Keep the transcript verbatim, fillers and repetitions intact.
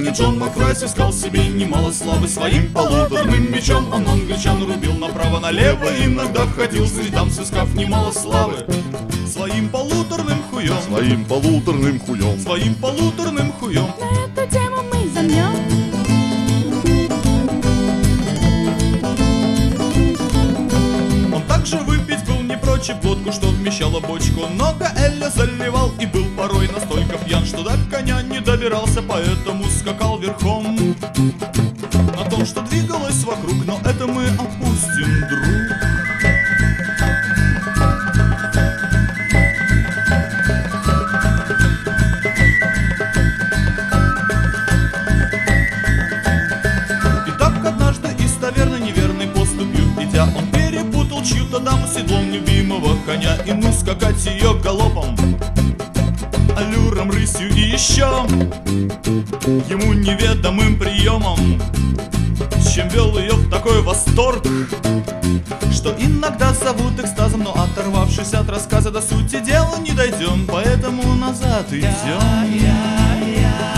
Англичанин Джон Макрайс искал себе немало славы. Своим полуторным мечом он англичан рубил направо-налево. Иногда ходил среди дам, сыскав немало славы. Своим полуторным хуем, Своим полуторным хуем, своим полуторным хуем. На эту тему мы замнем. Он также выпить был не прочь и водку, что вмещала бочку. Много Эля заливал и был порой настолько пьян, что до коня не добирался, поэтому скакал верхом на том, что двигалось вокруг. Но это мы опустим, друг. Он перепутал чью-то даму седлом любимого коня и ну скакать ее галопом, аллюром, рысью и еще ему неведомым приемом, чем вел ее в такой восторг, что иногда зовут экстазом. Но оторвавшись от рассказа до сути дела не дойдем, поэтому назад идем.